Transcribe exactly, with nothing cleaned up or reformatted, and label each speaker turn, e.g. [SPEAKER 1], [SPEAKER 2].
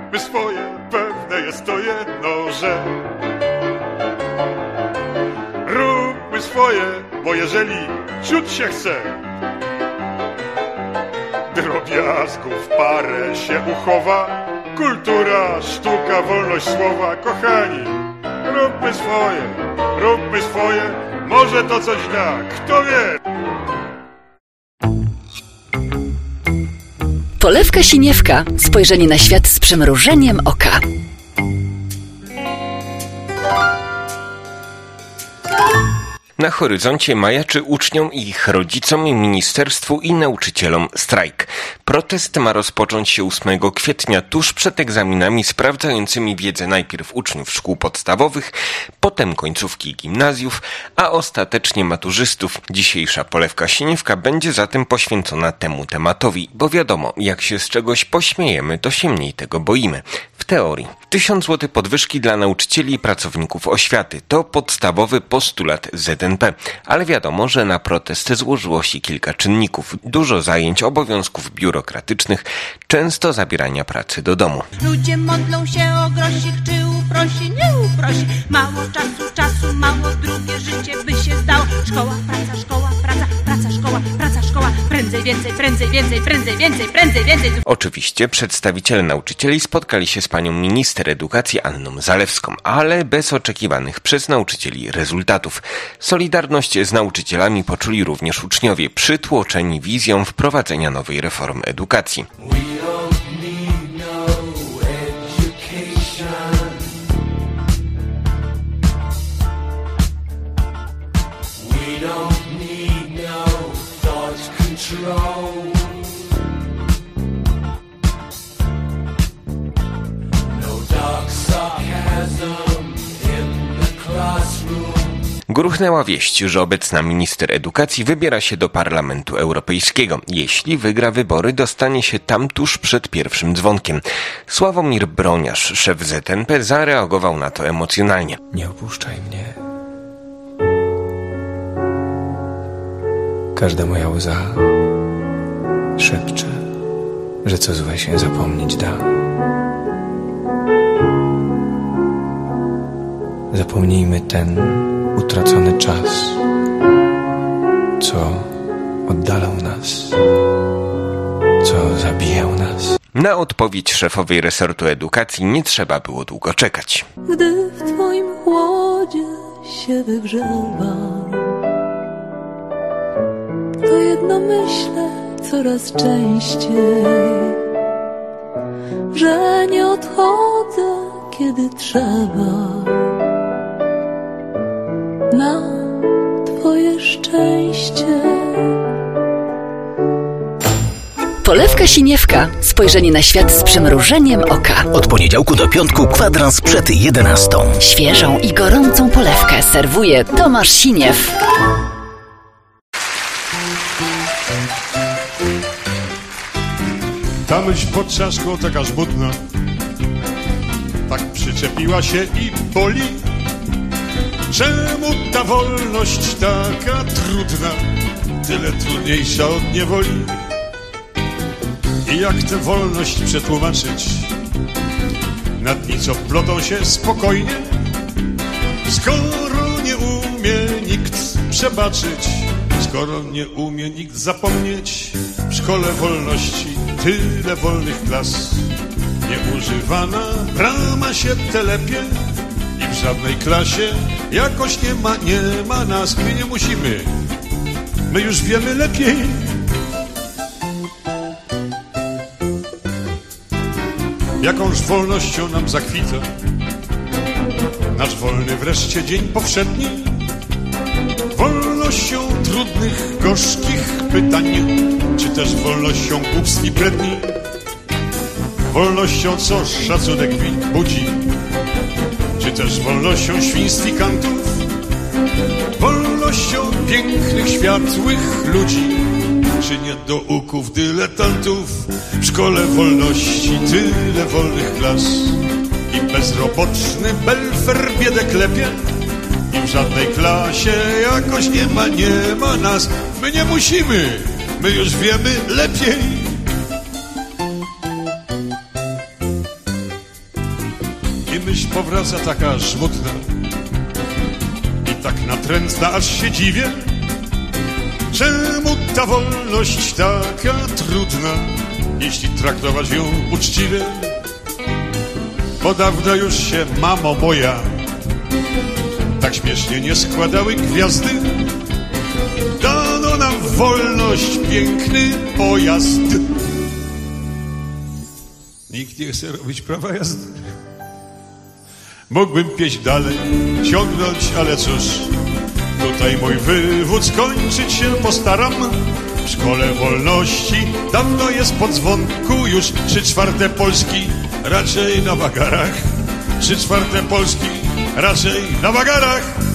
[SPEAKER 1] Róbmy swoje, pewne jest to jedno, że róbmy swoje, bo jeżeli ciut się chce, drobiazgów parę się uchowa, kultura, sztuka, wolność słowa. Kochani, róbmy swoje, róbmy swoje, może to coś da, kto wie.
[SPEAKER 2] Polewka Siniewka. Spojrzenie na świat z przymrużeniem oka.
[SPEAKER 3] Na horyzoncie majaczy uczniom i ich rodzicom, ministerstwu i nauczycielom strajk. Protest ma rozpocząć się ósmego kwietnia, tuż przed egzaminami sprawdzającymi wiedzę najpierw uczniów szkół podstawowych, potem końcówki gimnazjów, a ostatecznie maturzystów. Dzisiejsza Polewka Siniewka będzie zatem poświęcona temu tematowi, bo wiadomo, jak się z czegoś pośmiejemy, to się mniej tego boimy. W teorii. Tysiąc złotych podwyżki dla nauczycieli i pracowników oświaty to podstawowy postulat Z N P, ale wiadomo, że na protest złożyło się kilka czynników. Dużo zajęć, obowiązków biurokratycznych, często zabierania pracy do domu.
[SPEAKER 4] Ludzie modlą się o grosik, czy uprosi, nie uprosi. Mało czasu, czasu, mało, drugie życie by się zdało. Szkoła, praca, szkoła, praca, praca, szkoła, praca, szkoła. Prędzej, więcej, prędzej, więcej, prędzej, więcej, prędzej, więcej.
[SPEAKER 3] Oczywiście przedstawiciele nauczycieli spotkali się z panią minister edukacji Anną Zalewską, ale bez oczekiwanych przez nauczycieli rezultatów. Solidarność z nauczycielami poczuli również uczniowie, przytłoczeni wizją wprowadzenia nowej reformy edukacji. Gruchnęła wieść, że obecna minister edukacji wybiera się do Parlamentu Europejskiego. Jeśli wygra wybory, dostanie się tam tuż przed pierwszym dzwonkiem. Sławomir Broniarz, szef Z N P, zareagował na to emocjonalnie.
[SPEAKER 5] Nie opuszczaj mnie. Każda moja łza szepcze, że co złe się zapomnieć da. Zapomnijmy ten utracony czas, co oddalał nas, co zabijał nas.
[SPEAKER 3] Na odpowiedź szefowej resortu edukacji nie trzeba było długo czekać.
[SPEAKER 6] Gdy w twoim chłodzie się wygrzewam, to jedno myślę coraz częściej, że nie odchodzę, kiedy trzeba, na twoje szczęście.
[SPEAKER 2] Polewka Siniewka. Spojrzenie na świat z przymrużeniem oka.
[SPEAKER 7] Od poniedziałku do piątku kwadrans przed jedenastą.
[SPEAKER 2] Świeżą i gorącą polewkę serwuje Tomasz Siniew.
[SPEAKER 1] Ta myśl pod czaszką taka żmudna, tak przyczepiła się i boli. Czemu ta wolność taka trudna, tyle trudniejsza od niewoli? I jak tę wolność przetłumaczyć na dni, co plotą się spokojnie, skoro nie umie nikt przebaczyć, skoro nie umie nikt zapomnieć? W szkole wolności tyle wolnych klas, nieużywana brama się telepie i w żadnej klasie jakoś nie ma, nie ma nas. My nie musimy, my już wiemy lepiej. Jakąż wolnością nam zakwita nasz wolny wreszcie dzień powszedni, wolnością trudnych, gorzkich pytań, czy też wolnością głupstw i bredni, wolnością, co szacunek budzi, czy też wolnością świństw i kantów, wolnością pięknych, światłych ludzi, czy niedouków, dyletantów. W szkole wolności tyle wolnych klas i bezrobotny belfer biedę klepie i w żadnej klasie jakoś nie ma, nie ma nas. My nie musimy, my już wiemy lepiej. I myśl powraca taka żmudna i tak natrętna, aż się dziwię, czemu ta wolność taka trudna, jeśli traktować ją uczciwie. Bo dawno już się, mamo moja, tak śmiesznie nie składały gwiazdy. Dano nam wolność, piękny pojazd. Nikt nie chce robić prawa jazdy. Mógłbym pieść dalej, ciągnąć, ale cóż, tutaj mój wywód skończyć się postaram. W szkole wolności dawno jest po dzwonku już trzy czwarte Polski, raczej na wagarach. Trzy czwarte Polski, raczej na wagarach.